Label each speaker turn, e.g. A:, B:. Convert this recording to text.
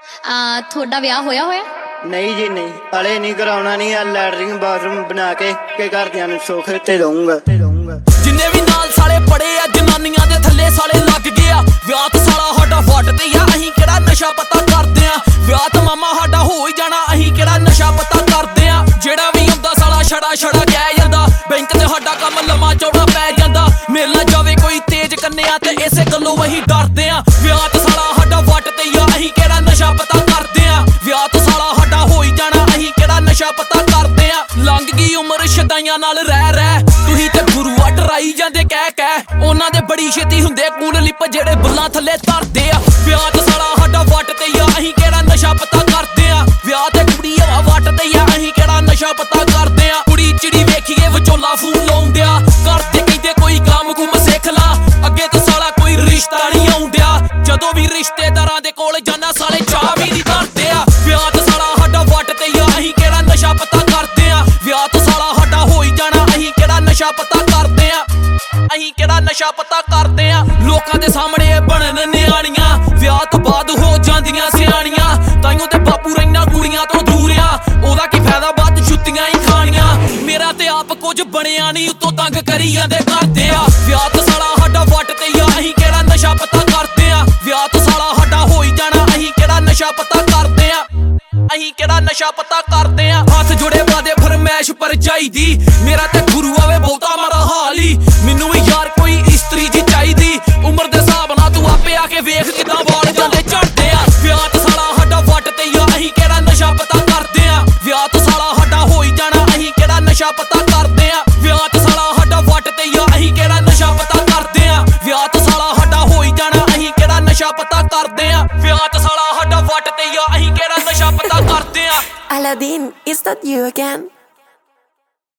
A: ਤੁਹਾਡਾ ਵਿਆਹ ਹੋਇਆ ਹੋਇਆ?
B: ਨਹੀਂ ਜੀ ਨਹੀਂ, ਹਲੇ ਨਹੀਂ ਕਰਾਉਣਾ। ਨਹੀਂ ਆ ਲੈਟਰਿੰਗ ਬਾਥਰੂਮ ਬਣਾ ਕੇ ਘਰਦਿਆਂ ਨੂੰ ਸੁੱਖ ਤੇ ਦਊਂਗਾ।
C: ਜਿੰਨੇ ਵੀ ਨਾਲ ਸਾਲੇ ਪੜੇ ਆ ਜਨਾਨੀਆਂ ਦੇ ਥੱਲੇ ਸਾਲੇ ਲੱਗ ਗਿਆ। ਵਿਆਹ ਤਾਂ ਸਾਲਾ ਸਾਡਾ ਵੱਟ ਤੇ ਆ, ਅਸੀਂ ਕਿਹੜਾ ਨਸ਼ਾ ਪਤਾ ਕਰਦੇ ਆ। ਵਿਆਹ ਤਾਂ ਮਾਮਾ ਸਾਡਾ ਹੋ ਹੀ ਜਾਣਾ, ਅਸੀਂ ਕਿਹੜਾ ਨਸ਼ਾ ਪਤਾ ਕਰਦੇ ਆ। ਜਿਹੜਾ ਵੀ ਆਉਂਦਾ ਸਾਲਾ ਛੜਾ ਛੜਾ ਕਹਿ ਜਾਂਦਾ, ਬੈਂਕ ਤੇ ਸਾਡਾ ਕੰਮ ਲੰਮਾ ਚੌੜਾ ਪੈ ਜਾਂਦਾ। ਮਿਲ ਨਾ ਜਾਵੇ ਕੋਈ ਤੇਜ ਕੰਨਿਆ ਤੇ ਇਸੇ ਗੱਲੋਂ ਅਸੀਂ ਡਰਦੇ ਆ। ਵਿਆਹ ਤਾਂ ਸਾਲਾ ਸਾਡਾ ਵੱਟ ਤੇ ਆ, ਅਸੀਂ ਕਿਹੜਾ ਨਸ਼ਾ ਪਤਾ ਕਰਦੇ ਆ। ਵਿਆਹ ਤਾਂ ਸਾਲਾ ਸਾਡਾ ਹੋ ਹੀ ਜਾਣਾ, ਅਸੀਂ ਕਿਹੜਾ ਨਸ਼ਾ ਪਤਾ ਕਰਦੇ ਆ। ਲੰਘ ਗਈ ਉਮਰ ਸ਼ਦਾਈਆਂ ਨਾਲ ਰਹਿ ਤੁਸੀਂ ਤੇ ਗੁਰੂਆ ਡਰਾਈ ਜਾਂਦੇ ਕਹਿ ਉਹਨਾਂ ਦੇ ਬੜੀ ਛੇਤੀ ਹੁੰਦੇ ਕੂਲ ਲਿਪ ਜਿਹੜੇ ਬੁੱਲਾਂ ਥੱਲੇ ਧਰਦੇ ਆ। ਵਿਆਹ ਤਾਂ ਸਾਲਾ ਸਾਡਾ ਵੱਟ ਤੇ ਆ, ਅਸੀਂ ਕਿਹੜਾ ਨਸ਼ਾ ਪਤਾ ਕਰਦੇ ਆ। ਵਿਆਹ ਤੇ ਕੁੜੀ ਹਵਾ ਵੱਟ ਤੇ ਆ, ਅਸੀਂ ਕਿਹੜਾ ਨਸ਼ਾ ਪਤਾ ਕਰਦੇ ਆ। ਕੁੜੀ ਚਿੜੀ ਵੇਖੀਏ ਵਿਚੋਲਾ ਫੋਨ ਲਾਉਂਦਿਆ, ਕਰਦੇ ਕਹਿੰਦੇ ਕੋਈ ਕੰਮ ਕੁਮ ਸਿੱਖ ਲਾ, ਅੱਗੇ ਤੋਂ ਸਾਲਾ ਕੋਈ ਰਿਸ਼ਤਾ ਨਹੀਂ ਆਉਂਦਿਆ। ਜਦੋਂ ਵੀ ਰਿਸ਼ਤੇਦਾਰਾਂ ਦੇ ਕੋਲ ਜਾਣਾ ਸਾਲੇ ਚਾਹ ਵੀ ਨਹੀਂ ਧਰਦੇ ਆ। ਵਿਆਹ ਤਾਂ ਸਾਲਾ ਸਾਡਾ ਵੱਟ ਤੇ ਆ, ਅਸੀਂ ਕਿਹੜਾ ਨਸ਼ਾ ਪਤਾ ਕਰਦੇ ਆ। ਵਿਆਹ ਤਾਂ ਸਾਲਾ ਸਾਡਾ ਹੋ ਹੀ ਜਾਣਾ, ਅਸੀਂ ਕਿਹੜਾ ਨਸ਼ਾ ਪਤਾ ਕਰਦੇ ਆ। ਅਸੀਂ ਕਿਹੜਾ ਨਸ਼ਾ ਪਤਾ ਕਰਦੇ ਆ। ਲੋਕਾਂ ਦੇ ਸਾਹਮਣੇ ਬਣਨ ਨਿਆਣੀਆਂ, ਵਿਆਹ ਤੋਂ ਬਾਅਦ ਹੋ ਜਾਂਦੀਆਂ ਸਿਆਣੀਆਂ। ਤਾਈਓ ਤੇ ਬਾਪੂ ਰਹਿਣਾ ਕੁੜੀਆਂ ਤੋਂ ਦੂਰ ਆ, ਉਹਦਾ ਕੀ ਫਾਇਦਾ ਬਾਅਦ ਜੁੱਤੀਆਂ ਹੀ ਖਾਣੀਆਂ। ਮੇਰਾ ਤੇ ਆਪ ਕੁਝ ਬਣਿਆ ਨਹੀਂ, ਉੱਤੋਂ ਤੰਗ ਕਰੀ ਜਾਂਦੇ ਕਰਦੇ ਆ। ਵਿਆਹ ਤਾਂ ਸਾਲਾ ਸਾਡਾ ਵੱਟ ਤੇ ਆ, ਅਸੀਂ ਕਿਹੜਾ ਨਸ਼ਾ ਪਤਾ ਕਰਦੇ ਆ। ਵਿਆਹ ਤਾਂ ਸਾਲਾ ਸਾਡਾ ਹੋ ਹੀ ਜਾਣਾ, ਅਸੀਂ ਕਿਹੜਾ ਨਸ਼ਾ ਪਤਾ ਕਰਦੇ ਆ। ਅਸੀਂ ਕਿਹੜਾ ਨਸ਼ਾ ਪਤਾ ਕਰਦੇ ਆ। ਹੱਥ ਜੁੜੇ ਵਾਦੇ ਫਰਮੈਸ਼ ਪਰ ਚਾਹੀਦੀ, ਮੇਰਾ ਤੇ ਗੁਰੂ ਆਵੇ ਬਹੁਤਾ ਮਾਰਾ ਹਾਲ ਹੀ। ਮੈਨੂੰ ਵੀ ਯਾਰ ਕੋਈ ਇਸਤਰੀ ਜੀ ਚਾਹੀਦੀ, ਉਮਰ ਦੇ ਹਿਸਾਬ ਨਾਲ ਤੂੰ ਆਪੇ ਆ ਕੇ ਵੇਖ ਕਿਦਾਂ ਵਾਲ ਜਾਂਦੇ ਝੜਦੇ ਆ। ਵਿਆਹ ਤਾਂ ਸਾਲਾ ਸਾਡਾ ਵੱਟ ਤੇ ਆ, ਅਸੀਂ ਕਿਹੜਾ ਨਸ਼ਾ ਪਤਾ ਕਰਦੇ ਆ। ਵਿਆਹ ਤਾਂ ਸਾਲਾ ਸਾਡਾ ਹੋ ਹੀ ਜਾਣਾ, ਅਸੀਂ ਕਿਹੜਾ ਨਸ਼ਾ ਪਤਾ ਕਰਦੇ ਆ। ਵਿਆਹ ਤਾਂ ਸਾਲਾ ਸਾਡਾ ਵੱਟ ਤੇ ਆ, ਅਸੀਂ ਕਿਹੜਾ ਨਸ਼ਾ ਪਤਾ ਕਰਦੇ ਆ। ਵਿਆਹ ਤਾਂ ਸਾਲਾ ਸਾਡਾ ਹੋ ਹੀ ਜਾਣਾ, ਅਸੀਂ ਕਿਹੜਾ ਨਸ਼ਾ ਪਤਾ ਕਰਦੇ ਆ। ਵਿਆਹ ਤਾਂ ਸਾਲਾ ਸਾਡਾ ਵੱਟ ਤੇ ਆ, ਅਸੀਂ ਕਿਹੜਾ ਨਸ਼ਾ ਪਤਾ ਕਰਦੇ ਆ।
D: Aladdin, is that you again?